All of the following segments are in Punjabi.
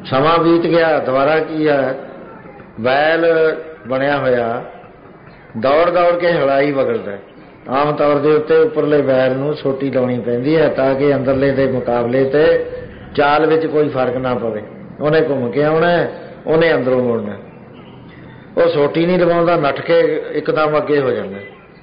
ਸਮਾਂ ਬੀਤ ਗਿਆ। ਦੁਬਾਰਾ ਕੀ ਹੈ, ਬੈਲ ਬਣਿਆ ਹੋਇਆ ਦੌੜ ਦੌੜ ਕੇ ਹਲਾਈ ਵਗੜਦਾ। ਆਮ ਤੌਰ ਦੇ ਉੱਤੇ ਉੱਪਰਲੇ ਬੈਲ ਨੂੰ ਸੋਟੀ ਲਾਉਣੀ ਪੈਂਦੀ ਹੈ ਤਾਂ ਕਿ ਅੰਦਰਲੇ ਦੇ ਮੁਕਾਬਲੇ ਤੇ ਚਾਲ ਵਿੱਚ ਕੋਈ ਫਰਕ ਨਾ ਪਵੇ। ਉਹਨੇ ਘੁੰਮ ਕੇ ਆਉਣਾ, ਉਹਨੇ ਅੰਦਰੋਂ ਮੁੜਨਾ। ਉਹ ਸੋਟੀ ਨਹੀਂ ਲਵਾਉਂਦਾ, ਨੱਠ ਕੇ ਇੱਕਦਮ ਅੱਗੇ ਹੋ ਜਾਂਦਾ।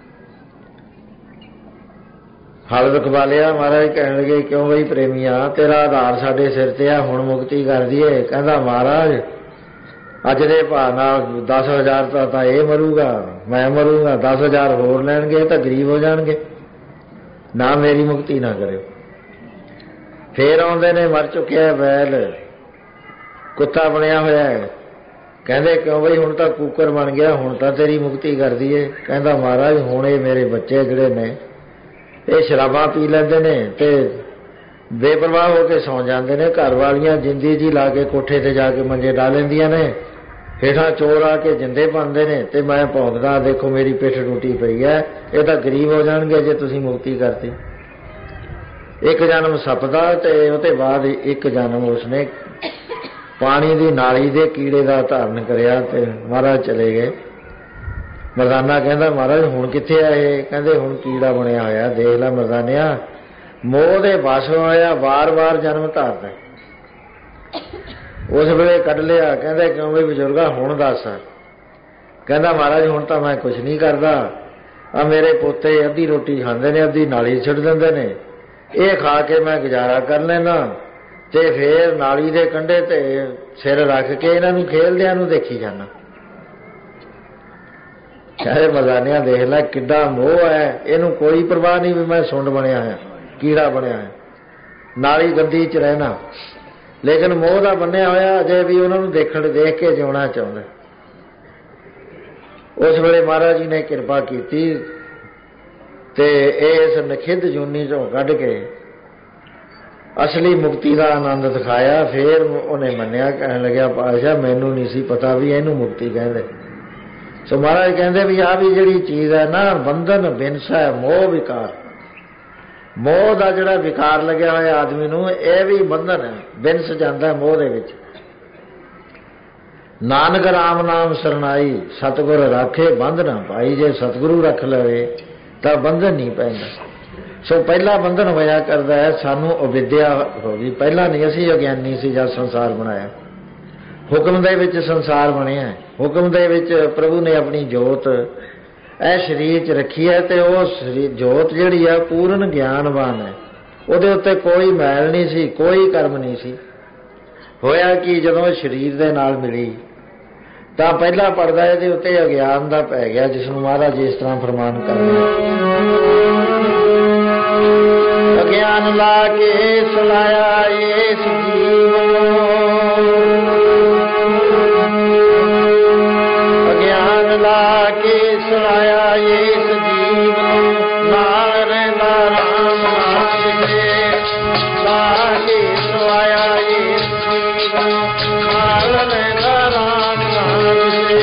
ਹਲ ਰਖਵਾ ਲਿਆ। ਮਹਾਰਾਜ ਕਹਿਣ ਲੱਗੇ, ਕਿਉਂ ਬਈ ਪ੍ਰੇਮੀਆ, ਤੇਰਾ ਆਧਾਰ ਸਾਡੇ ਸਿਰ ਤੇ ਆ, ਹੁਣ ਮੁਕਤੀ ਕਰ ਦਈਏ। ਕਹਿੰਦਾ ਮਹਾਰਾਜ ਅੱਜ ਦੇ ਭਾਅ ਨਾਲ 10,000 ਤਾਂ ਇਹ ਮਰੂਗਾ, ਮੈਂ ਮਰੂਗਾ, 10,000 ਹੋਰ ਲੈਣਗੇ ਤਾਂ ਗਰੀਬ ਹੋ ਜਾਣਗੇ, ਨਾ ਮੇਰੀ ਮੁਕਤੀ ਨਾ ਕਰਿਓ। ਫੇਰ ਆਉਂਦੇ ਨੇ, ਮਰ ਚੁੱਕਿਆ ਬੈਲ, ਕੁੱਤਾ ਬਣਿਆ ਹੋਇਆ ਹੈ। ਕਹਿੰਦੇ ਕਿਉਂ ਬਈ ਹੁਣ ਤਾਂ ਕੂਕਰ ਬਣ ਗਿਆ, ਹੁਣ ਤਾਂ ਤੇਰੀ ਮੁਕਤੀ ਕਰ ਦਈਏ। ਕਹਿੰਦਾ ਮਹਾਰਾਜ ਹੁਣ ਇਹ ਮੇਰੇ ਬੱਚੇ ਜਿਹੜੇ ਨੇ ਇਹ ਸ਼ਰਾਬਾਂ ਪੀ ਲੈਂਦੇ ਨੇ ਤੇ ਬੇਪਰਵਾਹ ਹੋ ਕੇ ਸੌਂ ਜਾਂਦੇ ਨੇ। ਘਰ ਵਾਲੀਆਂ ਜਿੰਦੀ ਜੀ ਲਾ ਕੇ ਕੋਠੇ ਤੇ ਜਾ ਕੇ ਮੰਜੇ ਡਾ ਲੈਂਦੀਆਂ ਨੇ, ਹੇਠਾਂ ਚੋਰ ਆ ਕੇ ਜਿੰਦੇ ਪਾਉਂਦੇ ਨੇ ਤੇ ਮੈਂ ਭੌਂਕਦਾ, ਦੇਖੋ ਮੇਰੀ ਪਿੱਠ ਟੁੱਟੀ ਪਈ ਹੈ, ਇਹ ਤਾਂ ਗਰੀਬ ਹੋ ਜਾਣਗੇ ਜੇ ਤੁਸੀਂ ਮੁਕਤੀ ਕਰਤੀ। ਇੱਕ ਜਨਮ ਸੱਪ ਦਾ ਤੇ ਉਹਦੇ ਬਾਅਦ ਇੱਕ ਜਨਮ ਉਸਨੇ ਪਾਣੀ ਦੀ ਨਾਲੀ ਦੇ ਕੀੜੇ ਦਾ ਧਾਰਨ ਕਰਿਆ ਤੇ ਮਹਾਰਾਜ ਚਲੇ ਗਏ। ਮਰਦਾਨਾ ਕਹਿੰਦਾ ਮਹਾਰਾਜ ਹੁਣ ਕਿੱਥੇ ਆਏ? ਕਹਿੰਦੇ ਹੁਣ ਕੀੜਾ ਬਣਿਆ ਹੋਇਆ। ਦੇਖ ਲੈ ਮਰਦਾਨਿਆ, ਮੋਹ ਦੇ ਵਸ ਹੋਇਆ, ਵਾਰ-ਵਾਰ ਜਨਮ ਧਾਰਦਾ। ਉਸ ਵੇਲੇ ਕੱਢ ਲਿਆ। ਕਹਿੰਦੇ ਕਿਉਂ ਵੀ ਬਜ਼ੁਰਗਾ ਹੁਣ ਦੱਸ। ਕਹਿੰਦਾ ਮਹਾਰਾਜ ਹੁਣ ਤਾਂ ਮੈਂ ਕੁਛ ਨਹੀਂ ਕਰਦਾ, ਆ ਮੇਰੇ ਪੋਤੇ ਅੱਧੀ ਰੋਟੀ ਖਾਂਦੇ ਨੇ, ਅੱਧੀ ਨਾਲੀ ਛੱਡ ਦਿੰਦੇ ਨੇ, ਇਹ ਖਾ ਕੇ ਮੈਂ ਗੁਜ਼ਾਰਾ ਕਰ ਲੈਣਾ ਤੇ ਫੇਰ ਨਾਲੀ ਦੇ ਕੰਢੇ ਤੇ ਸਿਰ ਰੱਖ ਕੇ ਇਹਨਾਂ ਨੂੰ ਖੇਲਦਿਆਂ ਨੂੰ ਦੇਖੀ ਜਾਣਾ। ਕਹਿੰਦੇ ਮਰਦਾਨਿਆ ਦੇਖ ਲੈ ਕਿੱਡਾ ਮੋਹ ਹੈ, ਇਹਨੂੰ ਕੋਈ ਪਰਵਾਹ ਨਹੀਂ ਵੀ ਮੈਂ ਸੁੰਡ ਬਣਿਆ ਹੋਇਆ, ਕੀੜਾ ਬਣਿਆ ਹੋਇਆ, ਨਾਲੀ ਗੰਦੀ 'ਚ ਰਹਿਣਾ, ਲੇਕਿਨ ਮੋਹ ਦਾ ਬੰਨਿਆ ਹੋਇਆ ਅਜੇ ਵੀ ਉਹਨਾਂ ਨੂੰ ਦੇਖ ਕੇ ਜਿਉਣਾ ਚਾਹੁੰਦਾ। ਉਸ ਵੇਲੇ ਮਹਾਰਾਜ ਜੀ ਨੇ ਕਿਰਪਾ ਕੀਤੀ ਤੇ ਇਸ ਨਖਿੱਧ ਜੂਨੀ 'ਚੋਂ ਕੱਢ ਕੇ ਅਸਲੀ ਮੁਕਤੀ ਦਾ ਆਨੰਦ ਦਿਖਾਇਆ। ਫੇਰ ਉਹਨੇ ਮੰਨਿਆ, ਕਹਿਣ ਲੱਗਿਆ ਪਾਤਸ਼ਾਹ ਮੈਨੂੰ ਨਹੀਂ ਸੀ ਪਤਾ ਵੀ ਇਹਨੂੰ ਮੁਕਤੀ ਕਹਿੰਦੇ। ਸੋ ਮਹਾਰਾਜ ਕਹਿੰਦੇ ਵੀ ਆਹ ਵੀ ਜਿਹੜੀ ਚੀਜ਼ ਹੈ ਨਾ, ਬੰਧਨ ਬਿਨਸ ਹੈ, ਮੋਹ ਵਿਕਾਰ, ਮੋਹ ਦਾ ਜਿਹੜਾ ਵਿਕਾਰ ਲੱਗਿਆ ਹੋਇਆ ਆਦਮੀ ਨੂੰ, ਇਹ ਵੀ ਬੰਧਨ ਹੈ, ਬਿਨਸ ਜਾਂਦਾ ਮੋਹ ਦੇ ਵਿੱਚ। ਨਾਨਕ ਰਾਮ ਨਾਮ ਸਰਨਾਈ, ਸਤਿਗੁਰ ਰਾਖੇ ਬੰਧ ਨਾ ਪਾਈ। ਜੇ ਸਤਿਗੁਰੂ ਰੱਖ ਲਵੇ ਤਾਂ ਬੰਧਨ ਨਹੀਂ ਪੈਂਦਾ। ਸੋ ਪਹਿਲਾ ਬੰਧਨ ਹੋਇਆ ਕਰਦਾ ਹੈ ਸਾਨੂੰ ਅਵਿਦਿਆ ਹੋ ਗਈ। ਪਹਿਲਾਂ ਨਹੀਂ, ਅਸੀਂ ਅਗਿਆਨੀ ਸੀ ਜਦ ਸੰਸਾਰ ਬਣਾਇਆ। ਹੁਕਮ ਦੇ ਵਿੱਚ ਸੰਸਾਰ ਬਣਿਆ, ਹੁਕਮ ਦੇ ਵਿੱਚ ਪ੍ਰਭੂ ਨੇ ਆਪਣੀ ਜੋਤ ਇਹ ਸਰੀਰ 'ਚ ਰੱਖੀ ਹੈ ਤੇ ਉਹ ਜੋਤ ਜਿਹੜੀ ਹੈ ਪੂਰਨ ਗਿਆਨਵਾਨ ਹੈ। ਉਹਦੇ ਉੱਤੇ ਕੋਈ ਮੈਲ ਨਹੀਂ ਸੀ, ਕੋਈ ਕਰਮ ਨਹੀਂ ਸੀ। ਹੋਇਆ ਕਿ ਜਦੋਂ ਸਰੀਰ ਦੇ ਨਾਲ ਮਿਲੀ ਤਾਂ ਪਹਿਲਾ ਪਰਦਾ ਇਹਦੇ ਉੱਤੇ ਅਗਿਆਨ ਦਾ ਪੈ ਗਿਆ, ਜਿਸ ਨੂੰ ਮਹਾਰਾਜ ਇਸ ਤਰ੍ਹਾਂ ਫਰਮਾਨ ਕਰਦੇ, ਅਗਿਆਨ ਲਾ ਕੇ ਸੁਲਾਇਆ ਇਸ ਜੀਵ ਨੂੰ, ਅਗਿਆਨ ਲਾ ਕੇ ਸੁਲਾਇਆ ਇਸ ਜੀਵ ਨੂੰ, ਨਾਲ ਰਹਿੰਦਾ ਰਾਮ ਨਾਮ ਦੇ, ਲਾ ਕੇ ਸੁਲਾਇਆ ਇਸ ਜੀਵ ਨੂੰ, ਨਾਲ ਰਹਿੰਦਾ ਰਾਮ ਨਾਮ ਦੇ,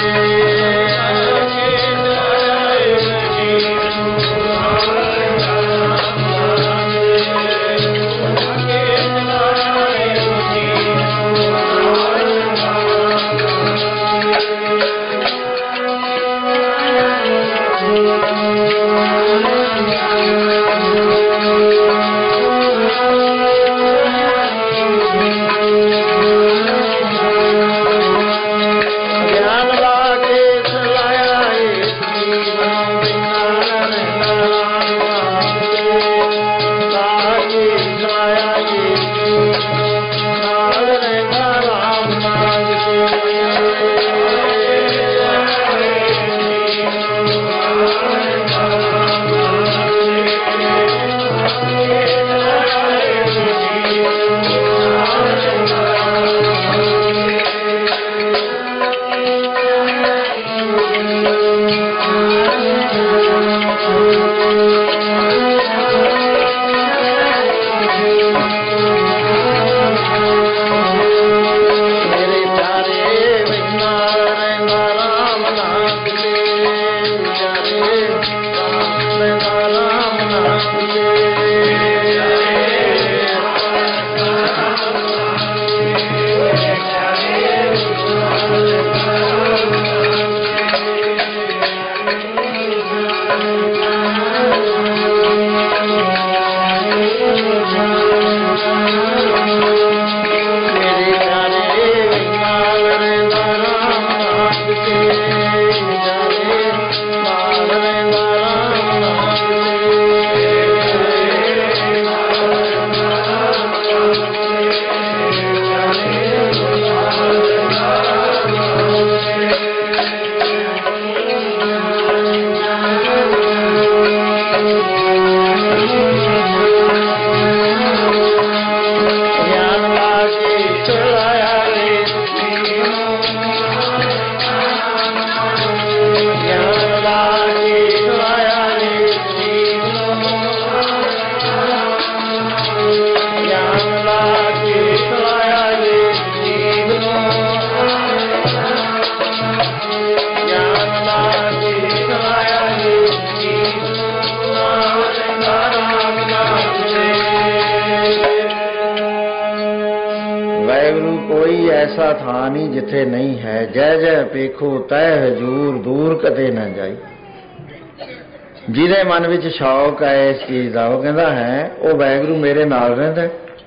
वाहिगुरु कोई ऐसा था नहीं जिथे नहीं है, जय जय पेखो तय हजूर दूर कते न जाई। ਜਿਹਦੇ ਮਨ ਵਿੱਚ ਸ਼ੌਕ ਹੈ ਇਸ ਚੀਜ਼ ਦਾ, ਉਹ ਕਹਿੰਦਾ ਹੈ ਉਹ ਵਾਹਿਗੁਰੂ ਮੇਰੇ ਨਾਲ ਰਹਿੰਦਾ।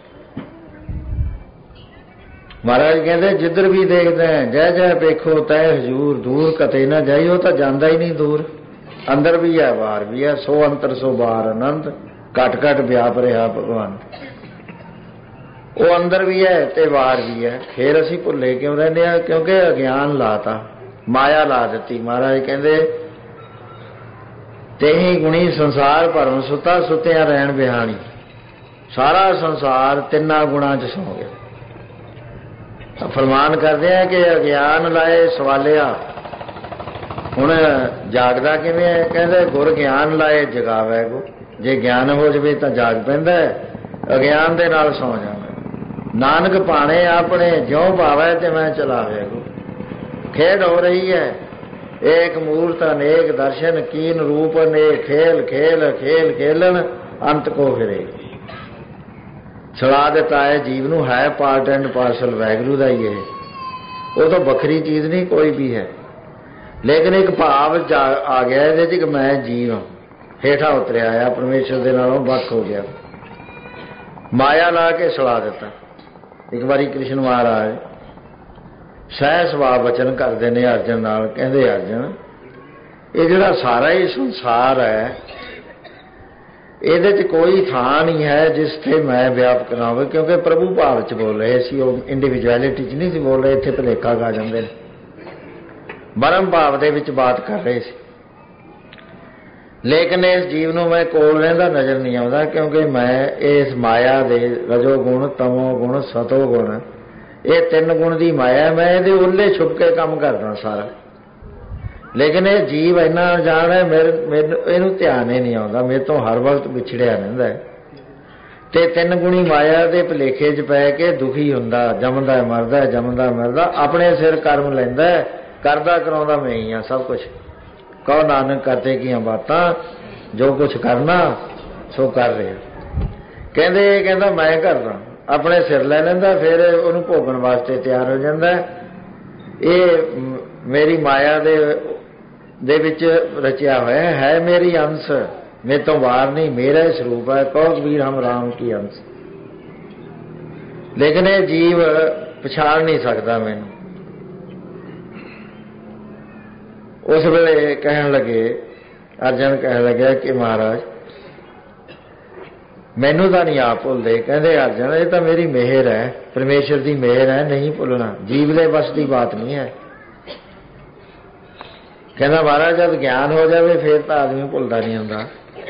ਮਹਾਰਾਜ ਕਹਿੰਦੇ ਜਿੱਧਰ ਵੀ ਦੇਖਦੇ ਹੈ ਜੈ ਜੈ ਵੇਖੋ ਤੈ ਹਜੂਰ ਦੂਰ ਕਤੇ ਨਾ ਜਾਈ। ਉਹ ਤਾਂ ਜਾਂਦਾ ਹੀ ਨਹੀਂ ਦੂਰ, ਅੰਦਰ ਵੀ ਹੈ ਬਾਹਰ ਵੀ ਹੈ। ਸੋ ਅੰਤਰ ਸੋ ਬਾਹਰ ਆਨੰਦ, ਘਟ ਘਟ ਵਿਆਪ ਰਿਹਾ ਭਗਵਾਨ। ਉਹ ਅੰਦਰ ਵੀ ਹੈ ਤੇ ਬਾਹਰ ਵੀ ਹੈ। ਫਿਰ ਅਸੀਂ ਭੁੱਲੇ ਕਿਉਂ ਰਹਿੰਦੇ ਹਾਂ? ਕਿਉਂਕਿ ਅਗਿਆਨ ਲਾਤਾ, ਮਾਇਆ ਲਾ ਦਿੱਤੀ। ਮਹਾਰਾਜ ਕਹਿੰਦੇ ਤੇਹੀ ਗੁਣੀ ਸੰਸਾਰ ਭਰਮ ਸੁੱਤਾ, ਸੁੱਤਿਆਂ ਰਹਿਣ ਬਿਹਾਣੀ। ਸਾਰਾ ਸੰਸਾਰ ਤਿੰਨਾਂ ਗੁਣਾਂ 'ਚ ਸੌ ਗਿਆ। ਫਰਮਾਨ ਕਰਦੇ ਆ ਕਿ ਅਗਿਆਨ ਲਾਏ ਸਵਾਲਿਆ, ਹੁਣ ਜਾਗਦਾ ਕਿਵੇਂ ਹੈ? ਕਹਿੰਦੇ ਗੁਰ ਗਿਆਨ ਲਾਏ ਜਗਾਵੇ ਗੋ। ਜੇ ਗਿਆਨ ਹੋ ਜਾਵੇ ਤਾਂ ਜਾਗ ਪੈਂਦਾ, ਅਗਿਆਨ ਦੇ ਨਾਲ ਸੌ ਜਾਂਦਾ। ਨਾਨਕ ਭਾਣੇ ਆਪਣੇ ਜਿਉਂ ਭਾਵੇ ਤੇ ਮੈਂ ਚਲਾਵੇ ਗੋ। ਖੇਡ ਹੋ ਰਹੀ ਹੈ, एक मूर्त अनेक दर्शन कीन रूप ने खेल खेल खेल खेलन अंत को फिरे। छड़ा दिता है जीव नूं, है पार्ट एंड पार्सल वाहिगुरू दा ही है। वो तो बखरी चीज़ नहीं कोई भी है, लेकिन एक भाव आ गया इहदे च कि मैं जीव हाँ, हेठा उतरिया आया, परमेश्वर दे नालों वख हो गया। माया ला के छड़ा दिता। एक बारी कृष्ण महाराज ਸਹਿ ਸੁਭਾਅ ਬਚਨ ਕਰਦੇ ਨੇ ਅਰਜਨ ਨਾਲ। ਕਹਿੰਦੇ ਅਰਜਨ ਇਹ ਜਿਹੜਾ ਸਾਰਾ ਹੀ ਸੰਸਾਰ ਹੈ ਇਹਦੇ 'ਚ ਕੋਈ ਥਾਂ ਨਹੀਂ ਹੈ ਜਿਸ ਤੇ ਮੈਂ ਵਿਆਪਕ ਨਾ ਹੋਵੇ। ਕਿਉਂਕਿ ਪ੍ਰਭੂ ਭਾਵ 'ਚ ਬੋਲ ਰਹੇ ਸੀ, ਉਹ ਇੰਡੀਵਿਜੁਅਲਿਟੀ 'ਚ ਨਹੀਂ ਸੀ ਬੋਲ ਰਹੇ। ਇੱਥੇ ਭੁਲੇਖਾ ਗਾ ਜਾਂਦੇ ਨੇ, ਬਰਮ ਭਾਵ ਦੇ ਵਿੱਚ ਬਾਤ ਕਰ ਰਹੇ ਸੀ। ਲੇਕਿਨ ਇਸ ਜੀਵ ਨੂੰ ਮੈਂ ਕੋਲ ਰਹਿੰਦਾ ਨਜ਼ਰ ਨਹੀਂ ਆਉਂਦਾ, ਕਿਉਂਕਿ ਮੈਂ ਇਸ ਮਾਇਆ ਦੇ ਰਜੋ ਗੁਣ, ਤਮੋ ਗੁਣ, ਸਤੋ ਗੁਣ, ਇਹ ਤਿੰਨ ਗੁਣ ਦੀ ਮਾਇਆ, ਮੈਂ ਇਹਦੇ ਉੱਲੇ ਛੁਪ ਕੇ ਕੰਮ ਕਰਦਾ ਸਾਰਾ। ਲੇਕਿਨ ਇਹ ਜੀਵ ਇੰਨਾ ਅਣਜਾਣ ਹੈ, ਮੈਨੂੰ ਇਹਨੂੰ ਧਿਆਨ ਹੀ ਨਹੀਂ ਆਉਂਦਾ, ਮੇਰੇ ਤੋਂ ਹਰ ਵਕਤ ਵਿਛੜਿਆ ਰਹਿੰਦਾ ਹੈ। ਤੇ ਤਿੰਨ ਗੁਣੀ ਮਾਇਆ ਦੇ ਭੁਲੇਖੇ 'ਚ ਪੈ ਕੇ ਦੁਖੀ ਹੁੰਦਾ, ਜੰਮਦਾ ਮਰਦਾ, ਜੰਮਦਾ ਮਰਦਾ, ਆਪਣੇ ਸਿਰ ਕਰਮ ਲੈਂਦਾ, ਕਰਦਾ ਕਰਾਉਂਦਾ ਮੈਂ ਹੀ ਹਾਂ ਸਭ ਕੁਛ। ਕਹੋ ਨਾਨਕ ਕਰਤੇ ਕੀਆਂ ਬਾਤਾਂ, ਜੋ ਕੁਛ ਕਰਨਾ ਸੋ ਕਰ ਰਿਹਾ। ਕਹਿੰਦਾ ਮੈਂ ਕਰਦਾ, ਆਪਣੇ ਸਿਰ ਲੈ ਲੈਂਦਾ, ਫਿਰ ਉਹਨੂੰ ਭੋਗਣ ਵਾਸਤੇ ਤਿਆਰ ਹੋ ਜਾਂਦਾ। ਇਹ ਮੇਰੀ ਮਾਇਆ ਦੇ ਵਿੱਚ ਰਚਿਆ ਹੋਇਆ ਹੈ, ਮੇਰੀ ਅੰਸ਼, ਮੇਰੇ ਤੋਂ ਬਾਹਰ ਨਹੀਂ, ਮੇਰਾ ਹੀ ਸਰੂਪ ਹੈ। ਕਹੋ ਕਬੀਰ ਹਮ ਰਾਮ ਕੀ ਅੰਸ਼। ਲੇਕਿਨ ਇਹ ਜੀਵ ਪਛਾਣ ਨਹੀਂ ਸਕਦਾ ਮੈਨੂੰ। ਉਸ ਵੇਲੇ ਕਹਿਣ ਲੱਗੇ, ਅਰਜਨ ਕਹਿਣ ਲੱਗਿਆ ਕਿ ਮਹਾਰਾਜ ਮੈਨੂੰ ਤਾਂ ਨਹੀਂ ਆਪ ਭੁੱਲਦੇ। ਕਹਿੰਦੇ ਅਰਜਨ ਇਹ ਤਾਂ ਮੇਰੀ ਮਿਹਰ ਹੈ, ਪਰਮੇਸ਼ਰ ਦੀ ਮਿਹਰ ਹੈ, ਨਹੀਂ ਭੁੱਲਣਾ, ਜੀਵ ਦੇ ਵਸ ਦੀ ਬਾਤ ਨਹੀਂ ਹੈ। ਕਹਿੰਦਾ ਮਹਾਰਾਜ ਜਦ ਗਿਆਨ ਹੋ ਜਾਵੇ ਫਿਰ ਤਾਂ ਆਦਮੀ ਭੁੱਲਦਾ ਨਹੀਂ ਹੁੰਦਾ।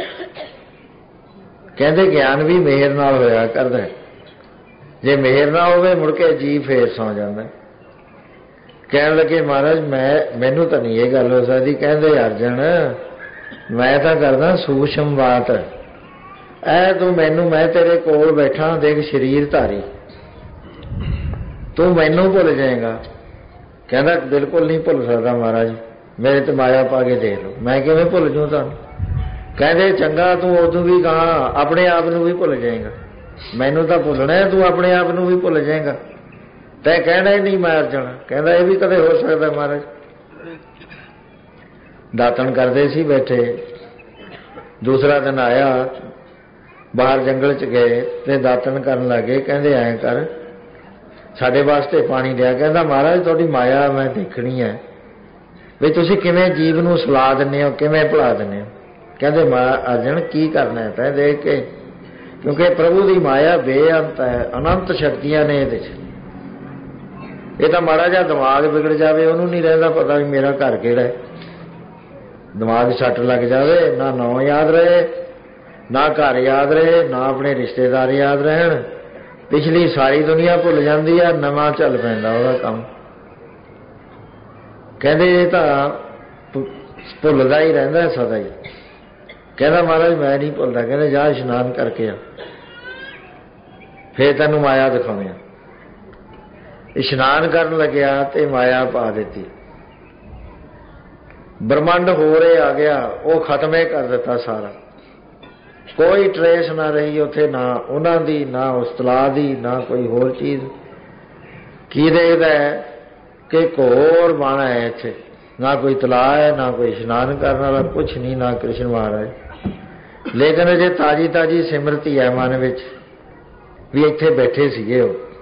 ਕਹਿੰਦੇ ਗਿਆਨ ਵੀ ਮਿਹਰ ਨਾਲ ਹੋਇਆ ਕਰਦਾ, ਜੇ ਮਿਹਰ ਨਾ ਹੋਵੇ ਮੁੜ ਕੇ ਜੀਵ ਫੇਰ ਸੌ ਜਾਂਦਾ। ਕਹਿਣ ਲੱਗੇ ਮਹਾਰਾਜ ਮੈਨੂੰ ਤਾਂ ਨਹੀਂ ਇਹ ਗੱਲ ਹੋ ਸਕਦੀ। ਕਹਿੰਦੇ ਅਰਜਨ ਮੈਂ ਤਾਂ ਕਰਦਾ ਸੂਖਮ ਬਾਤ, ਤੂੰ ਮੈਨੂੰ, ਮੈਂ ਤੇਰੇ ਕੋਲ ਬੈਠਾ, ਦੇਖ ਸਰੀਰ ਧਾਰੀ, ਤੂੰ ਮੈਨੂੰ ਭੁੱਲ ਜਾਏਗਾ। ਕਹਿੰਦਾ ਬਿਲਕੁਲ ਨਹੀਂ ਭੁੱਲ ਸਕਦਾ ਮਹਾਰਾਜ, ਮੇਰੇ ਤੇ ਮਾਇਆ ਪਾ ਕੇ ਦੇਖ ਲਓ, ਮੈਂ ਕਿਵੇਂ ਭੁੱਲ ਜੂ ਤੁਹਾਨੂੰ। ਕਹਿੰਦੇ ਚੰਗਾ, ਤੂੰ ਉਦੋਂ ਵੀ ਕਹਾਂ ਆਪਣੇ ਆਪ ਨੂੰ ਵੀ ਭੁੱਲ ਜਾਏਗਾ, ਮੈਨੂੰ ਤਾਂ ਭੁੱਲਣਾ, ਤੂੰ ਆਪਣੇ ਆਪ ਨੂੰ ਵੀ ਭੁੱਲ ਜਾਏਗਾ, ਤੈਂ ਕਹਿਣਾ ਹੀ ਨਹੀਂ ਮੈਂ ਅਰਜਨ। ਕਹਿੰਦਾ ਇਹ ਵੀ ਕਦੇ ਹੋ ਸਕਦਾ ਮਹਾਰਾਜ। ਦਾਤਣ ਕਰਦੇ ਸੀ ਬੈਠੇ, ਦੂਸਰਾ ਦਿਨ ਆਇਆ, ਬਾਹਰ ਜੰਗਲ 'ਚ ਗਏ ਤੇ ਦਾਤਣ ਕਰਨ ਲੱਗੇ। ਕਹਿੰਦੇ ਐਂ ਕਰ ਸਾਡੇ ਵਾਸਤੇ ਪਾਣੀ ਲਿਆ। ਕਹਿੰਦਾ ਮਹਾਰਾਜ ਤੁਹਾਡੀ ਮਾਇਆ ਮੈਂ ਦੇਖਣੀ ਹੈ ਵੀ ਤੁਸੀਂ ਕਿਵੇਂ ਜੀਵ ਨੂੰ ਸੁਲਾ ਦਿੰਦੇ ਹੋ, ਕਿਵੇਂ ਭੁਲਾ ਦਿੰਦੇ ਹੋ। ਕਹਿੰਦੇ ਅਰਜਨ ਕੀ ਕਰਨਾ ਹੈ ਤੈਂ ਦੇਖ ਕੇ, ਕਿਉਂਕਿ ਪ੍ਰਭੂ ਦੀ ਮਾਇਆ ਬੇਅੰਤ ਹੈ, ਅਨੰਤ ਸ਼ਕਤੀਆਂ ਨੇ ਇਹਦੇ 'ਚ। ਇਹ ਤਾਂ ਮਾੜਾ ਜਿਹਾ ਦਿਮਾਗ ਵਿਗੜ ਜਾਵੇ, ਉਹਨੂੰ ਨਹੀਂ ਰਹਿੰਦਾ ਪਤਾ ਵੀ ਮੇਰਾ ਘਰ ਕਿਹੜਾ ਹੈ। ਦਿਮਾਗ ਸੱਟ ਲੱਗ ਜਾਵੇ, ਨਾ ਨਾਂ ਯਾਦ ਰਹੇ, ਨਾ ਘਰ ਯਾਦ ਰਹੇ, ਨਾ ਆਪਣੇ ਰਿਸ਼ਤੇਦਾਰ ਯਾਦ ਰਹਿਣ, ਪਿਛਲੀ ਸਾਰੀ ਦੁਨੀਆ ਭੁੱਲ ਜਾਂਦੀ ਆ, ਨਵਾਂ ਚੱਲ ਪੈਂਦਾ ਉਹਦਾ ਕੰਮ। ਕਹਿੰਦੇ ਇਹ ਤਾਂ ਭੁੱਲਦਾ ਹੀ ਰਹਿੰਦਾ ਸਦਾ ਹੀ। ਕਹਿੰਦਾ ਮਹਾਰਾਜ ਮੈਂ ਨਹੀਂ ਭੁੱਲਦਾ। ਕਹਿੰਦੇ ਜਾ ਇਸ਼ਨਾਨ ਕਰਕੇ ਆ, ਫੇਰ ਤੈਨੂੰ ਮਾਇਆ ਦਿਖਾਉਂਦੇ ਆ। ਇਸ਼ਨਾਨ ਕਰਨ ਲੱਗਿਆ ਤੇ ਮਾਇਆ ਪਾ ਦਿੱਤੀ, ਬ੍ਰਹਮੰਡ ਹੋਰੇ ਆ ਗਿਆ, ਉਹ ਖਤਮੇ ਕਰ ਦਿੱਤਾ ਸਾਰਾ। ਕੋਈ ਟਰੇਸ ਨਾ ਰਹੀ ਉੱਥੇ, ਨਾ ਉਹਨਾਂ ਦੀ, ਨਾ ਉਸ ਤਲਾਅ ਦੀ, ਨਾ ਕੋਈ ਹੋਰ ਚੀਜ਼। की देखता है कि घोर बाणा है इत्थे, ना कोई तलाव है, ना कोई स्नान करने वाला, कुछ नहीं, ना कृष्ण महाराज। लेकिन अजे ताजी ताजी सिमरती है मन विच भी इत्थे बैठे सीगे।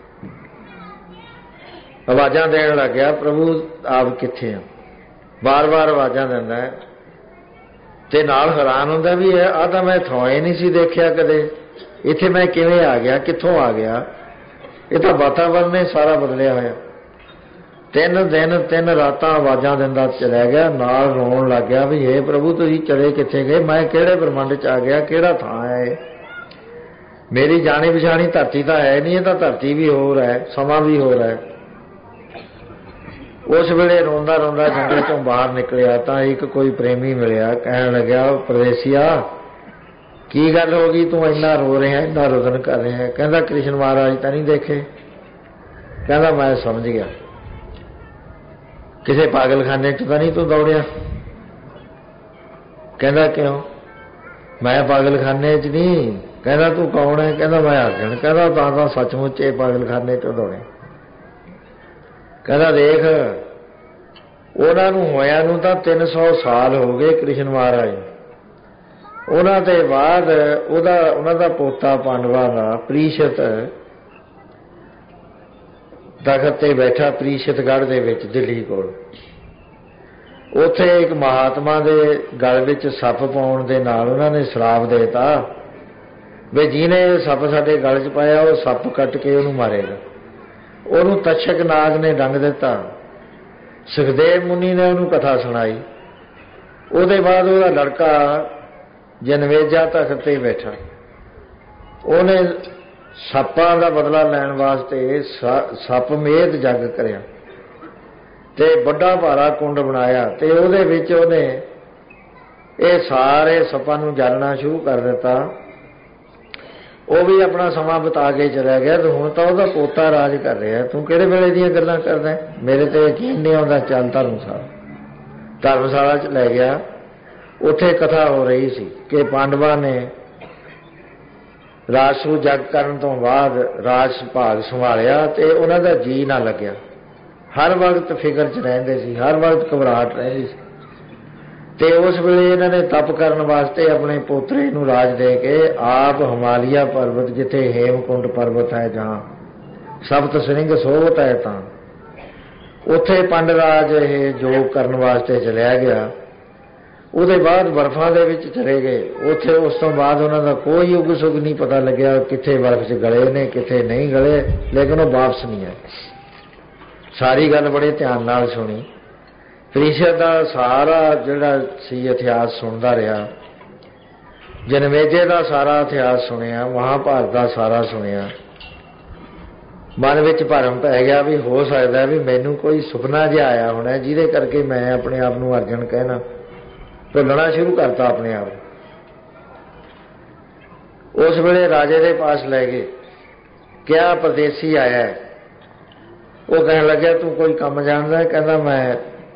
आवाज़ां देण लग गया, प्रभु आप कित्थे हैं? बार बार आवाज़ां दिंदा है ते नाल हैरान हुंदा भी है, आ तां मैं थोए नहीं सी देखिया कदे, इत्थे मैं किवें आ गया, कित्थों आ गया? ये तो वातावरण ने सारा बदलिया होया। 3 दिन 3 रातां आवाज़ां दिंदा चलिया गया, नाल रोण लग गया भी हे प्रभु तुसीं चले कित्थे गए? मैं किहड़े ब्रह्मंड च आ गया? किहड़ा थां है? मेरी जानी पछाणी धरती तो है नहीं, ये तो धरती भी होर है, समा भी होर है। उस वेले रोंदा रोंदा जंगल चों बाहर निकलिया तो एक कोई प्रेमी मिलिया, कहण लग्या परदेसिया की गल हो गई, तू इन्ना रो रहा है, इन्ना रुदन कर रहा है? कहता कृष्ण महाराज तो नहीं देखे। कहता मैं समझ गया, किसी पागलखाने च तो नहीं तू दौड़िया? कहता क्यों? मैं पागलखाने च नहीं। कहता तू कौन है? कहता मैं अर्जुन। कहता तो सचमुच ये पागलखाने चों दौड़े। कहता देख उन्होंने होया नूं तां 300 साल हो गए कृष्ण महाराज। उन्हां ते बाद उन्हां दा पोता पांडवां दा प्रीशत तखत ते बैठा प्रीशतगढ़ दे विच दिल्ली कोल। उत्थे एक महात्मा दे गल विच सप पाउण दे नाल उन्होंने श्राप देता भी जिहने सप साडे गल च पाया वो सप कट के उहनूं मारेगा। उहनूं तक्षक नाग ने डंग दिता। सुखदेव मुनि ने उहनूं कथा सुनाई। उहदे बाद उहदा लड़का जनवेजा तखत ते बैठा। उहने सपां दा बदला लैण वास्ते सप मेद जग करिया ते बड़ा भारा कुंड बनाया ते उहदे विच उहने ये सारे सपां नूं जालना शुरू कर दिता। वो भी अपना समा बिता के चला गया। तो हुण तां उहदा पोता राज कर रहा। तू किहड़े वेले दीयां गल्लां करदा है? मेरे ते यकीन नहीं आउंदा। चल धर्मशाला च लै गया। उत्थे कथा हो रही सी कि पांडवां ने राजसू जग करन तो बाद राज भाग संभालिया ते उन्हां दा जी ना लग्या। हर वक्त फिकर च रहिंदे सी, हर वक्त घबराहट रहिंदी सी। ते उस वेले इन्हां ने तप करन वास्ते अपने पोतरे नूं राज दे के आप हिमालय पर्वत जिथे हेमकुंड पर्वत है जहां सप्त श्रृंग सोहत है तां उत्थे पंडराज ये जोग करन वास्ते चलिया गया। उहदे बाद बर्फां दे विच चले गए। उत्थे उस तो बाद उन्हां दा कोई उग सुग नहीं पता लग्या किथे बर्फ च गले ने किथे नहीं गले। लेकिन वो वापस नहीं आए। सारी गल बड़े ध्यान नाल सुनी। प्रीशद का सारा जिहड़ा सी इतिहास सुनता रहा। जनमेजे का सारा इतिहास सुनिया, महाभारत का सारा सुनिया। मन विच भरम पै गया भी हो सकता भी मैनू कोई सुपना जिहा आया होना जिहदे करके मैं अपने आप नूं अर्जन कहना। भुलना शुरू करता अपने आप। उस वेले राजे के पास लै गए। क्या परदेसी आया है? वो कहने लग्या तू कोई काम जानदा है? कहंदा मैं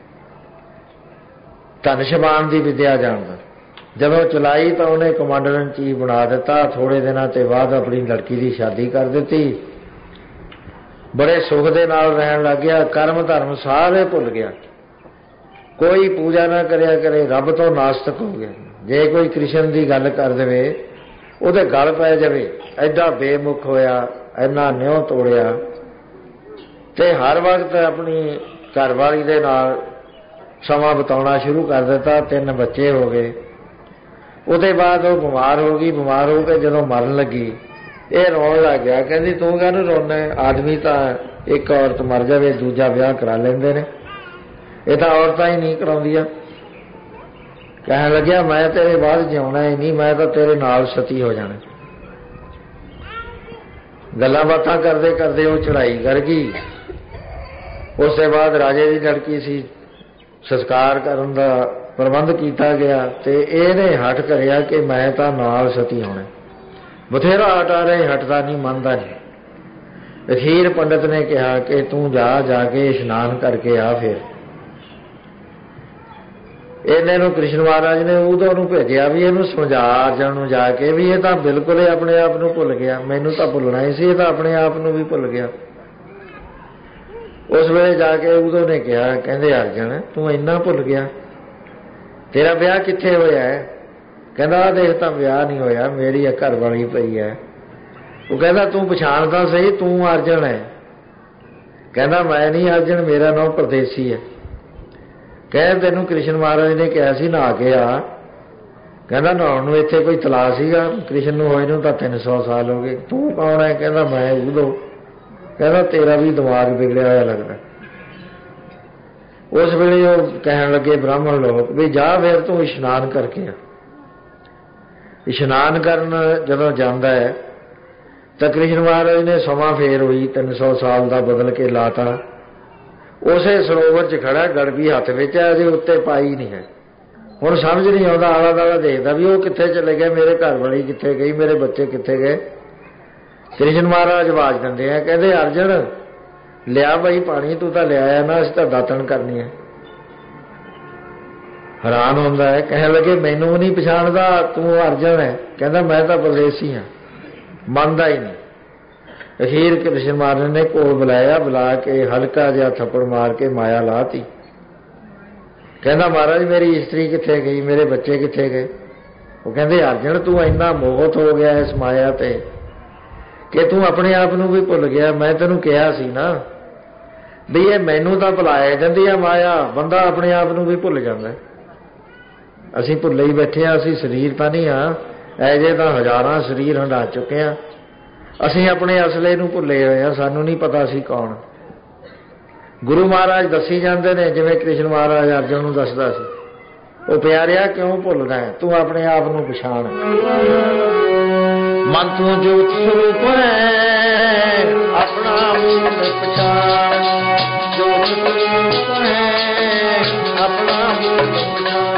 धनशबान की विद्या जानदा। जदों चलाई तो उन्हें कमांडर इन चीफ बना दिता। थोड़े दिनों के बाद अपनी लड़की की शादी कर दी। बड़े सुख दे नाल रहन लग गया। कर्म धर्म सारे भुल गया। कोई पूजा ना करया करे, रब तो नास्तिक हो गया। जे कोई कृष्ण की गल कर दे उहदे गल पै जावे, ऐडा बेमुख होया, इन्ना न्यों तोड़िया। ते हर वक्त अपनी घरवाली दे नाल समा बिताउणा शुरू कर दिता। 3 बच्चे हो गए। उसके बाद वो बीमार हो गई। बीमार हो के जदों मरन लगी ये रोन लग गया। कहती तू कहनूं रोना है? आदमी तो एक औरत मर जाए दूजा ब्याह करा लेंदे ने, ये तो औरतां ही नहीं कराउंदियां। कहन लग्या मैं तेरे बाद जिउणा ही नहीं, मैं तो तेरे नाल सती हो जाना। गल्लां बातां करदे करदे वो चढ़ाई कर गई। उसके बाद राजे की लड़की सी, संस्कार करन दा प्रबंध किया गया। तो इहने हट करिया कि मैं तो नाल सती होना। बथेरा हटा रहे, हटता नहीं, मनता नहीं। अखीर पंडित ने कहा कि तू जाके इशनान करके आ। फिर इन्हें कृष्ण महाराज ने उदों नूं भेजिया भी इहनूं समझा अर्जन जाके भी ये तो बिल्कुल अपने आप नूं भुल गया। मैनूं तो भुलना ही सी, ये तो अपने आप नूं भी भुल गया। उस वेले जाके उदो ने कहा, कहते अर्जन तू इन्ना भुल गया, तेरा ब्याह कित्थे होया है? कहता देख तां ब्याह नहीं होया, मेरी घर वाली पई है। वो कहता तू पछाणदा सही, तू अर्जन है? कहता मैं नहीं अर्जन, मेरा नाम परदेसी है। कह तेनू कृष्ण महाराज ने कहा सी नहा के आ। कहता नहाउण नूं इत्थे कोई तला सीगा, कृष्ण नूं होए नूं तां 300 साल हो गए, तू कौन है? कहता मैं उदो। कहता तेरा भी दिमाग बिगड़िया होया लगदा। उस वेले वो कहण लगे ब्राह्मण लोग भी जा फिर तू इशनान करके आ। इशनान करन जदों जांदा है तो कृष्ण महाराज ने समा फेर हुई 300 साल का बदल के लाता। उसे सरोवर च खड़ा, गड़बी हथ विच है, अजे उत्ते पाई नहीं है। हुण समझ नहीं आता, आला दाला देखदा भी वो कित्थे चले गए, मेरे घर वाली कित्थे गई, मेरे बच्चे कित्थे गए। कृष्ण महाराज आवाज दिंदे हैं, कहते अर्जन लिया भाई पानी, तू तो लिया ना, असीं तां दातन करनी है। हैरान होंदा है, कहने लगे मैनू नहीं पछाणदा, तू अर्जन है? कहता मैं तो परदेसी हाँ। मानदा ही नहीं। अखीर कृष्ण महाराज ने कोल बुलाया, बुला के हल्का जिहा थप्पड़ मार के माया लाती। कहता महाराज मेरी स्त्री कित्थे गई, मेरे बच्चे कित्थे गए? वो कहते अर्जन तू इन्ना मोहत हो गया इस माया ते कि तू अपने आप नूं भी भुल गया। मैं तेनू कहा सी ना भी ये मैनू तां भुलाए जांदी है माया, बंदा अपने आप नूं भी भुल जांदा है। असीं भुल्ले ही बैठे हाँ, असीं शरीर तां नहीं हाँ, ऐजे तां हज़ारां शरीर हंडा चुके हैं। असीं अपने असले नूं भुल्ले होए हैं, सानू नहीं पता असीं कौन। गुरु महाराज दसी जाते हैं, जिवें कृष्ण महाराज अर्जन नूं दसदा सी, वो प्यारिया क्यों भुलदा है, तू अपने आप नूं पछाण। मन तू जोत स्वरूप है, अपना मूल पछाण। जोत स्वरूप है, अपना मूल पछाण।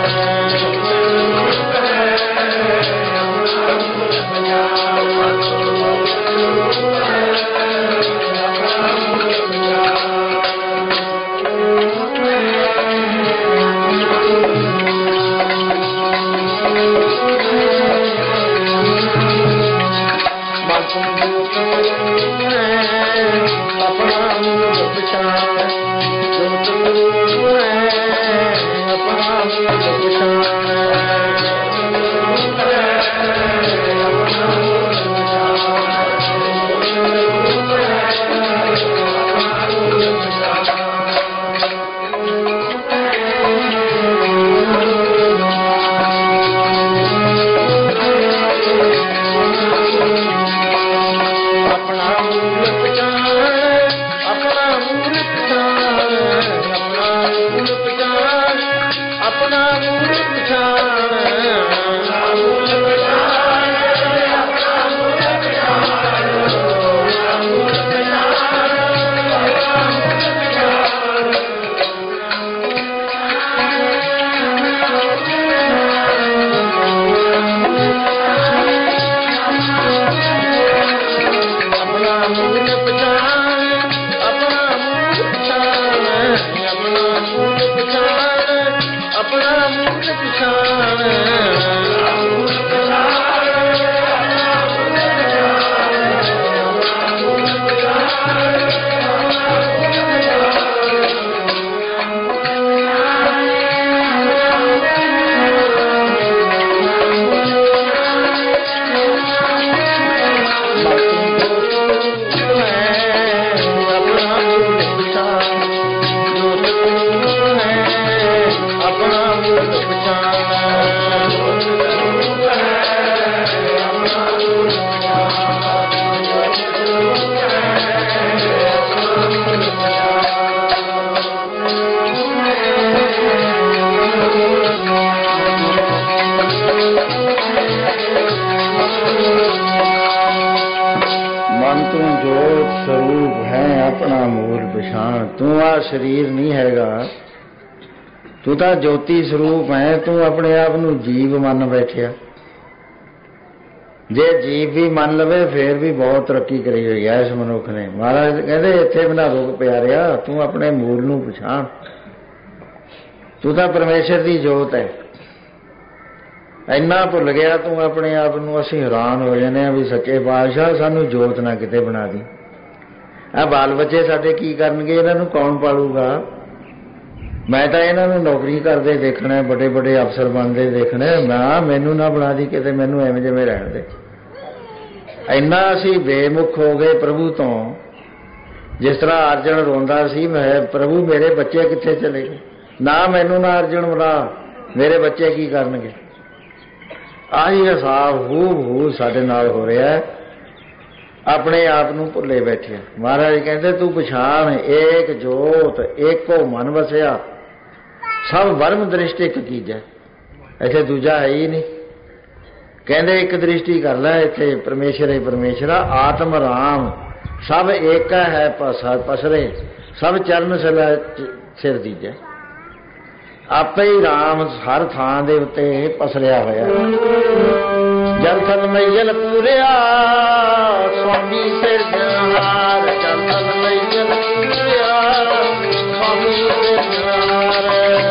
शरीर नहीं हैगा, तू तो ज्योति स्वरूप है, तू अपने आप नूं जीव मन बैठिया। जे जीव भी मन लवे फिर भी बहुत तरक्की करी हुई है इस मनुख ने। महाराज कहते इत्थे बना रोक प्यारिया, तू अपने मूल नूं पछाण, तू तो परमेश्वर की जोत है। इन्ना भुल गया तू अपने आप नूं। असीं हैरान हो जाने भी सच्चे पातशाह सानू जोत ना किते बना दी। ਆ ਬਾਲ ਬੱਚੇ ਸਾਡੇ ਕੀ ਕਰਨਗੇ, ਇਹਨਾਂ ਨੂੰ ਕੌਣ ਪਾਲੂਗਾ। ਮੈਂ ਤਾਂ ਇਹਨਾਂ ਨੂੰ ਨੌਕਰੀ ਕਰਦੇ ਦੇਖਣਾ, ਵੱਡੇ ਵੱਡੇ ਅਫਸਰ ਬਣਦੇ ਦੇਖਣਾ। ਮੈਨੂੰ ਨਾ ਬਣਾ ਦੀ ਕਿਤੇ, ਮੈਨੂੰ ਐਵੇਂ ਜਿਵੇਂ ਰਹਿਣ ਦੇ। ਇੰਨਾ ਅਸੀਂ ਬੇਮੁਖ ਹੋ ਗਏ ਪ੍ਰਭੂ ਤੋਂ। ਜਿਸ ਤਰ੍ਹਾਂ ਅਰਜਨ ਰੋਂਦਾ ਸੀ, ਮੈਂ ਪ੍ਰਭੂ ਮੇਰੇ ਬੱਚੇ ਕਿੱਥੇ ਚਲੇ ਗਏ, ਨਾ ਮੈਨੂੰ ਨਾ ਅਰਜਨ ਬਣਾ, ਮੇਰੇ ਬੱਚੇ ਕੀ ਕਰਨਗੇ। ਆਹੀ ਹਿਸਾਬ ਹੂ ਸਾਡੇ ਨਾਲ ਹੋ ਰਿਹਾ। ਆਪਣੇ ਆਪ ਨੂੰ ਭੁੱਲੇ ਬੈਠੇ। ਮਹਾਰਾਜ ਕਹਿੰਦੇ ਤੂੰ ਪਛਾਣ, ਏਕ ਜੋਤ ਏਕੋ ਮਨ ਵਸਿਆ, ਸਭ ਵਰਮ ਦ੍ਰਿਸ਼ਟੀ ਇੱਕ ਕੀਜੈ। ਇੱਥੇ ਦੂਜਾ ਹੈ ਹੀ ਨਹੀਂ। ਕਹਿੰਦੇ ਇੱਕ ਦ੍ਰਿਸ਼ਟੀ ਕਰ ਲੈ, ਇੱਥੇ ਪਰਮੇਸ਼ਰ ਹੈ ਪਰਮੇਸ਼ਰਾ, ਆਤਮ ਰਾਮ ਸਭ ਏਕ ਹੈ ਪਸਰੇ, ਸਭ ਚਰਨ ਸਿਰ ਦੀਜੈ। ਆਪੇ ਹੀ ਰਾਮ ਹਰ ਥਾਂ ਦੇ ਉੱਤੇ ਪਸਰਿਆ ਹੋਇਆ। ਜਲ ਥਲ ਮਈਲ ਪੂਰਿਆ ਸਵਾਮੀ ਸਿਰਜਣਹਾਰ, ਜਲ ਥਲ ਮਈਲ ਪੂਰਿਆ ਸਵਾਮੀ ਸਿਰਜਣਹਾਰ।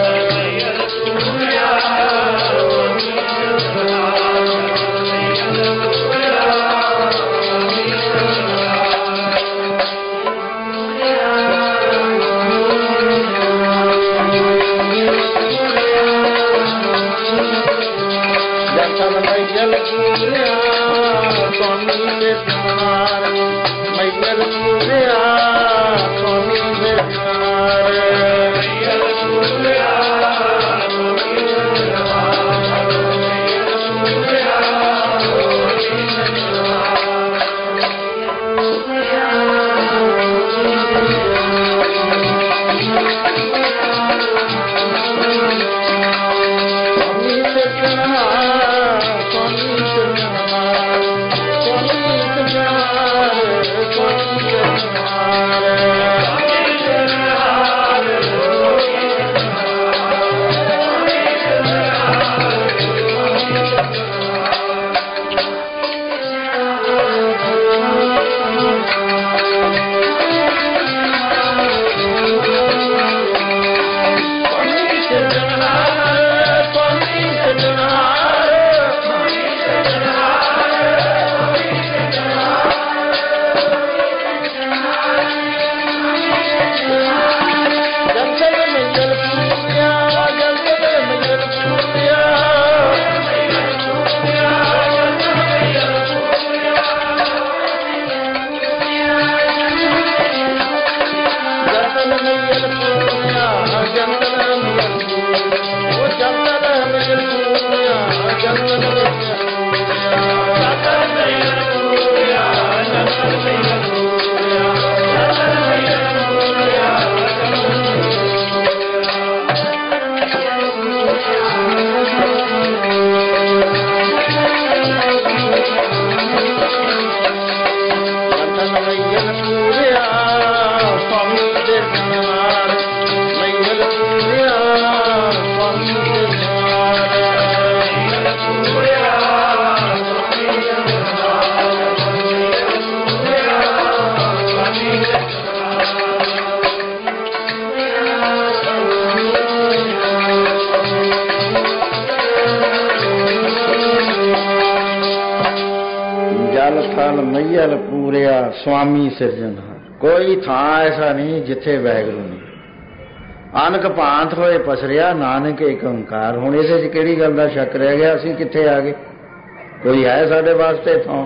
ਮਈਲ ਪੂਰਿਆ ਸਵਾਮੀ ਸਿਰਜਣਹਾਰ। ਕੋਈ ਥਾਂ ਐਸਾ ਨਹੀਂ ਜਿੱਥੇ ਵਾਹਿਗੁਰੂ ਨਹੀਂ। ਅਨਕ ਭਾਂਤ ਹੋਏ ਪਸਰਿਆ, ਨਾਨਕ ਏਕ ਓੰਕਾਰ। ਹੁਣ ਇਹਦੇ 'ਚ ਕਿਹੜੀ ਗੱਲ ਦਾ ਸ਼ੱਕ ਰਹਿ ਗਿਆ, ਅਸੀਂ ਕਿੱਥੇ ਆ ਗਏ। ਕੋਈ ਹੈ ਸਾਡੇ ਵਾਸਤੇ ਥਾਂ?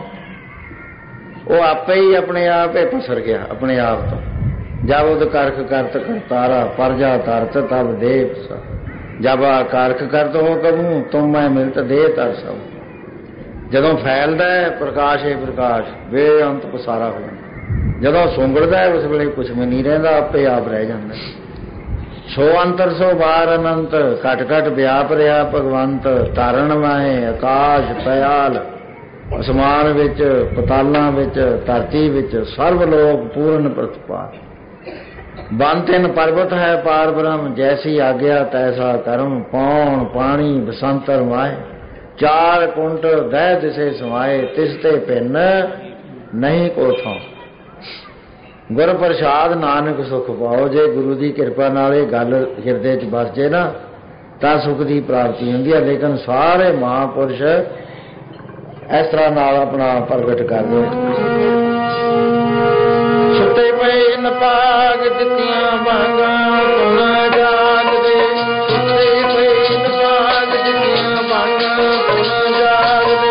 ਉਹ ਆਪੇ ਹੀ ਆਪਣੇ ਆਪ ਹੀ ਪਸਰ ਗਿਆ ਆਪਣੇ ਆਪ ਤੋਂ। ਜਬ ਉਦ ਕਰਖ ਕਰਤ ਕਰਤਾਰਾ ਪਰਜਾ ਤਰਤ ਤਬ ਦੇ, ਜਬ ਆ ਕਰਖ ਕਰਤ ਹੋ ਕਬੂ ਤੁਮ ਮੈਂ ਮਿਲਤ ਦੇ ਤਰ ਸਭ। ਜਦੋਂ ਫੈਲਦਾ ਹੈ ਪ੍ਰਕਾਸ਼ ਹੈ ਪ੍ਰਕਾਸ਼, ਬੇਅੰਤ ਪਸਾਰਾ ਹੋ ਜਾਂਦਾ। ਜਦੋਂ ਸੁੰਗੜਦਾ ਹੈ ਉਸ ਵੇਲੇ ਕੁਛ ਵੀ ਨਹੀਂ ਰਹਿੰਦਾ, ਆਪੇ ਆਪ ਰਹਿ ਜਾਂਦਾ। ਸੋ ਅੰਤਰ ਸੋ ਬਾਰ ਅਨੰਤ, ਘਟ ਘਟ ਵਿਆਪ ਰਿਹਾ ਭਗਵੰਤ। ਤਾਰਨ ਮਾਹੇ ਆਕਾਸ਼ ਪਿਆਲ, ਅਸਮਾਨ ਵਿੱਚ ਪਤਾਲਾਂ ਵਿੱਚ ਧਰਤੀ ਵਿੱਚ ਸਰਬ ਲੋਕ ਪੂਰਨ ਪ੍ਰਤਪਾਲ। ਬਨ ਤਿੰਨ ਪਰਬਤ ਹੈ ਪਾਰ ਬ੍ਰਹਮ, ਜੈਸੀ ਆਗਿਆ ਤੈਸਾ ਕਰਮ। ਪੌਣ ਪਾਣੀ ਬਸੰਤਰ ਮਾਏ, ਚਾਰ ਕੁੰਟ ਦਹਿ ਦਿਸੇ ਸਮਾਏ। ਤਿਸ ਤੇ ਭਿੰਨ ਨਹੀਂ ਕੋ ਥਾਂ, ਗੁਰ ਪ੍ਰਸਾਦ ਨਾਨਕ ਸੁਖ ਪਾਓ। ਜੇ ਗੁਰੂ ਦੀ ਕਿਰਪਾ ਨਾਲ ਇਹ ਗੱਲ ਹਿਰਦੇ 'ਚ ਵਸ ਜੇ ਨਾ ਤਾਂ ਸੁਖ ਦੀ ਪ੍ਰਾਪਤੀ ਹੁੰਦੀ ਹੈ। ਲੇਕਿਨ ਸਾਰੇ ਮਹਾਂਪੁਰਸ਼ ਇਸ ਤਰ੍ਹਾਂ ਨਾਲ ਆਪਣਾ ਪ੍ਰਗਟ ਕਰਦੇ। ਸੁੱਤੇ ਪਏ ਭਾਗ ਦਿੱਤੀਆਂ ਮੰਗਾਂ ਤੁਮ ਜਾਗਦੇ, ਸੁੱਤੇ ਪਏ ਨ ਭਾਗ ਦਿੱਤੀਆਂ ਮੰਗਾਂ ਤੁਮ ਜਾਗਦੇ।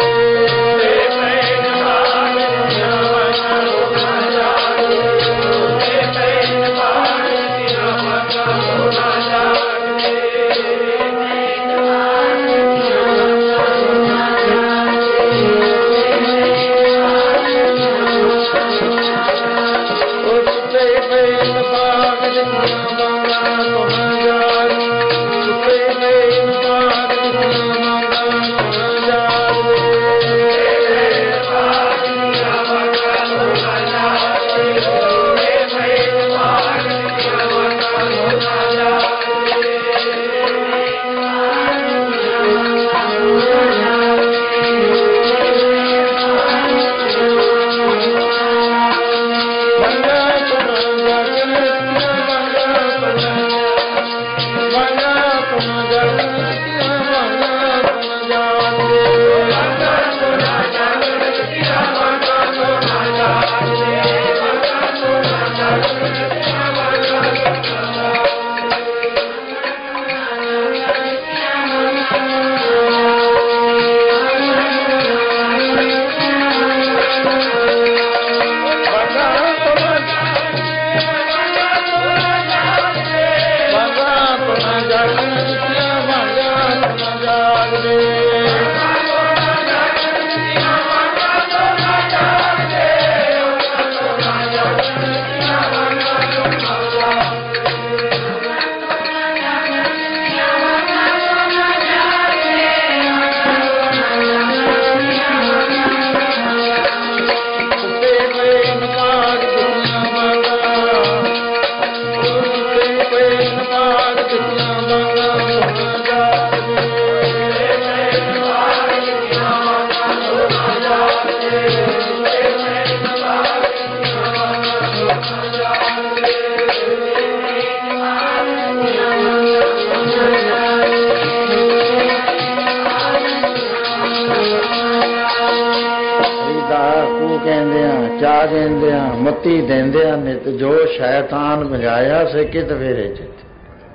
ਚਾਹ ਦੇਂਦਿਆਂ ਮੱਤੀ ਦੇਂਦਿਆਂ ਨਿਤ ਜੋ ਸ਼ੈਤਾਨ ਮਜਾਇਆ ਸੇ ਕਿਤ ਵੇਰੇ ਚਿਤ।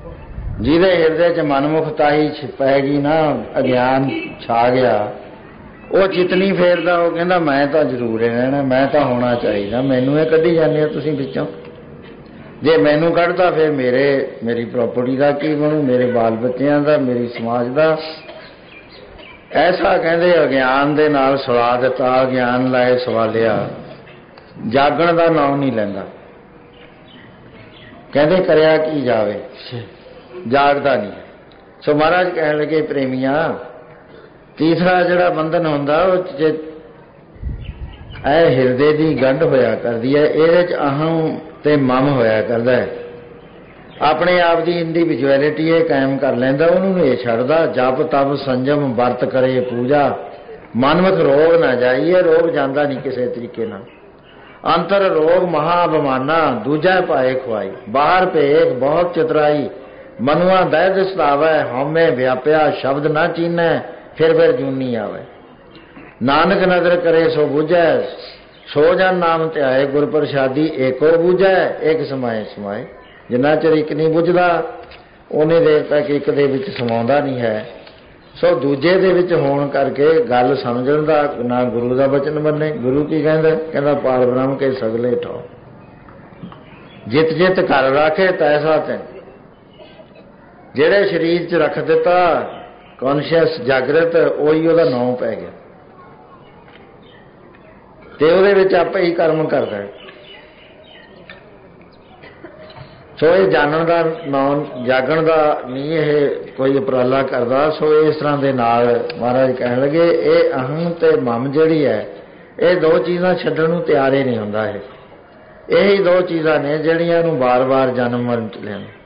ਜਿਹਦੇ ਹਿਰਦੇ 'ਚ ਮਨਮੁਖਤਾਈ ਪੈ ਗਈ ਨਾ, ਅਗਿਆਨ ਛਾ ਗਿਆ, ਉਹ ਚਿਤ ਨਹੀਂ ਫੇਰਦਾ। ਉਹ ਕਹਿੰਦਾ ਮੈਂ ਤਾਂ ਜ਼ਰੂਰ ਹੀ ਰਹਿਣਾ, ਮੈਂ ਤਾਂ ਹੋਣਾ ਚਾਹੀਦਾ, ਮੈਨੂੰ ਇਹ ਕੱਢੀ ਜਾਂਦੇ ਹੋ ਤੁਸੀਂ ਵਿੱਚੋਂ। ਜੇ ਮੈਨੂੰ ਕੱਢਦਾ ਫਿਰ ਮੇਰੀ ਪ੍ਰਾਪਰਟੀ ਦਾ ਕੀ ਬਣੂ, ਮੇਰੇ ਬਾਲ ਬੱਚਿਆਂ ਦਾ, ਮੇਰੀ ਸਮਾਜ ਦਾ। ਐਸਾ ਕਹਿੰਦੇ ਅਗਿਆਨ ਦੇ ਨਾਲ ਸਵਾ ਦਿੱਤਾ, ਅਗਿਆਨ ਲਾਏ ਸਵਾਲਿਆ, ਜਾਗਣ ਦਾ ਨਾਮ ਨਹੀਂ ਲੈਂਦਾ। ਕਹਿੰਦੇ ਕਰਿਆ ਕੀ ਜਾਵੇ, ਜਾਗਦਾ ਨਹੀਂ। ਸੋ ਮਹਾਰਾਜ ਕਹਿਣ ਲੱਗੇ ਪ੍ਰੇਮੀਆਂ, ਤੀਸਰਾ ਜਿਹੜਾ ਬੰਧਨ ਹੁੰਦਾ ਉਹ ਇਹ ਹਿਰਦੇ ਦੀ ਗੰਢ ਹੋਇਆ ਕਰਦੀ ਹੈ, ਇਹਦੇ 'ਚ ਅਹੰ ਤੇ ਮਮ ਹੋਇਆ ਕਰਦਾ ਹੈ। ਆਪਣੇ ਆਪ ਦੀ ਇੰਡੀਵਿਜੁਅਲਿਟੀ ਇਹ ਕਾਇਮ ਕਰ ਲੈਂਦਾ, ਉਹਨੂੰ ਇਹ ਛੱਡਦਾ। ਜਪ ਤਪ ਸੰਜਮ ਵਰਤ ਕਰੇ ਪੂਜਾ, ਮਨਮੁਖ ਰੋਗ ਨਾ ਜਾਈਏ। ਰੋਗ ਜਾਂਦਾ ਨਹੀਂ ਕਿਸੇ ਤਰੀਕੇ ਨਾਲ। ਅੰਤਰ ਰੋਗ ਮਹਾ ਅਭਮਾਨਾ, ਦੂਜਾ ਪਾਏ ਖੁਆਈ। ਬਾਹਰ ਭੇਖ ਬਹੁਤ ਚਤਰਾਈ, ਮਨੁਆ ਦਹਿ ਦਿਸਤਾਵੈ। ਹਉਮੈ ਵਿਆਪਿਆ ਸ਼ਬਦ ਨਾ ਚੀਨੈ, ਫਿਰ ਜੂਨੀ ਆਵੇ। ਨਾਨਕ ਨਦਰ ਕਰੇ ਸੋ ਬੁਝੈ, ਸੋ ਜਨ ਨਾਮ ਧਿਆਏ। ਗੁਰ ਪ੍ਰਸਾਦੀ ਏਕੋ ਬੁਝੈ, ਇੱਕ ਸਮਾਏ ਸਮਾਏ। ਜਿੰਨਾ ਚਿਰ ਇੱਕ ਨਹੀਂ ਬੁਝਦਾ ਉਹਨੇ ਦੇਰ ਤੱਕ ਇੱਕ ਦੇ ਵਿੱਚ ਸਮਾਉਂਦਾ ਨਹੀਂ ਹੈ। ਸੋ ਦੂਜੇ ਦੇ ਵਿੱਚ ਹੋਣ ਕਰਕੇ ਗੱਲ ਸਮਝਣ ਦਾ ਨਾ ਗੁਰੂ ਦਾ ਬਚਨ ਮੰਨੇ। ਗੁਰੂ ਕੀ ਕਹਿੰਦਾ? ਕਹਿੰਦਾ ਪਾਰ ਬ੍ਰਹਮ ਕੇ ਸਗਲੇ ਠਾਓ, ਜਿਤ ਜਿਤ ਘਰ ਰਾਖੇ ਤੈਸਾ ਤੈਨ। ਜਿਹੜੇ ਸਰੀਰ 'ਚ ਰੱਖ ਦਿੱਤਾ ਕੌਨਸ਼ੀਅਸ ਜਾਗਰਤ, ਉਹੀ ਉਹਦਾ ਨਾਮ ਪੈ ਗਿਆ ਤੇ ਉਹਦੇ ਵਿੱਚ ਆਪੇ ਹੀ ਕਰਮ ਕਰਦਾ। ਸੋ ਇਹ ਜਾਣਨ ਦਾ ਨਾਮ, ਜਾਗਣ ਦਾ ਨਹੀਂ ਇਹ ਕੋਈ ਉਪਰਾਲਾ ਕਰਦਾ। ਸੋ ਇਸ ਤਰ੍ਹਾਂ ਦੇ ਨਾਲ ਮਹਾਰਾਜ ਕਹਿਣ ਲੱਗੇ ਇਹ ਅਹੰ ਤੇ ਮਮ ਜਿਹੜੀ ਹੈ, ਇਹ ਦੋ ਚੀਜ਼ਾਂ ਛੱਡਣ ਨੂੰ ਤਿਆਰ ਹੀ ਨਹੀਂ ਹੁੰਦਾ। ਇਹੀ ਦੋ ਚੀਜ਼ਾਂ ਨੇ ਜਿਹੜੀਆਂ ਨੂੰ ਬਾਰ-ਬਾਰ ਜਨਮ ਮਰਨ 'ਚ ਲੈਣ।